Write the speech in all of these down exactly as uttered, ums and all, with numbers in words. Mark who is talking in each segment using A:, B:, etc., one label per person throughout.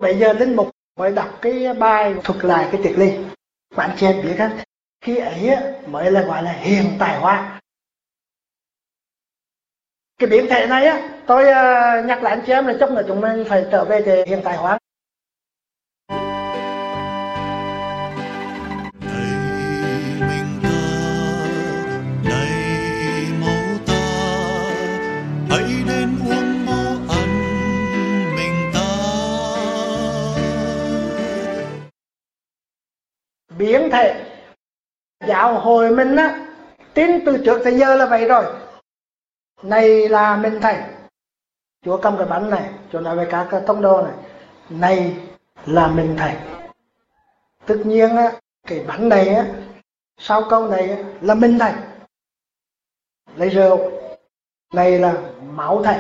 A: Bây giờ linh mục mới đọc cái bài thuật lại cái tiệc ly. Bạn chị em biết á, khi ấy mới là gọi là hiện tại hóa. Cái biến thể này á, tôi uh, nhắc lại anh chị em là chắc là chúng mình phải trở về cái hiện tại hóa. Biến thể giáo hội mình á, tin từ trước tới giờ là vậy rồi. Này là mình thầy, Chúa cầm cái bánh này, Chúa nói với các tông đồ này, này là mình thầy. Tất nhiên á, cái bánh này á, sau câu này á, là mình thầy. Lấy rượu, này là máu thầy.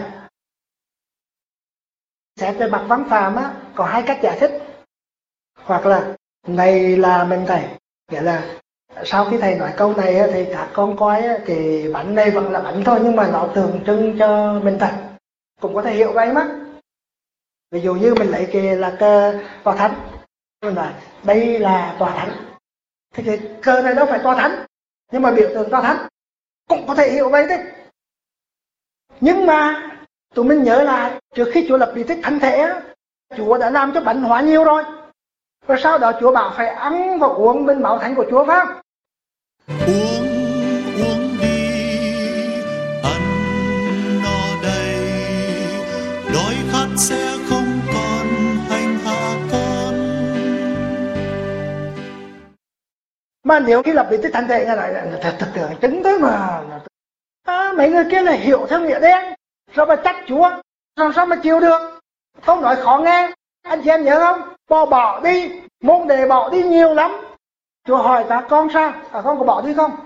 A: Xét về mặt văn phạm á, có hai cách giải thích. Hoặc là này là mình thầy, nghĩa là sau khi thầy nói câu này á, thì các con coi á, cái bánh này vẫn là bánh thôi, nhưng mà nó tượng trưng cho mình thầy. Cũng có thể hiểu vậy mà. Ví dụ như mình lấy cái là cờ tòa thánh, mình nói đây là tòa thánh, thì cái cờ này đâu phải tòa thánh, nhưng mà biểu tượng tòa thánh, cũng có thể hiểu vậy đấy. Nhưng mà tụi mình nhớ lại, trước khi Chúa lập bí tích thánh thể, Chúa đã làm cho bánh hóa nhiều rồi. Và sau đó Chúa bảo phải ăn và uống bên máu thánh của Chúa, phải không?
B: Uống, uống đi, ăn no đầy, đói khát sẽ không còn hành hạ con.
A: Mà nếu khi lập bí tích thánh thể, nghe nói là thật thật tưởng chứng tới mà. À, mấy người kia là hiểu theo nghĩa đen, rồi mà trách Chúa, làm sao mà chịu được? Không nói khó nghe. Anh chị em nhớ không? Bỏ bỏ đi, môn đề bỏ đi nhiều lắm. Chúa hỏi các con sao? Các con có bỏ đi không?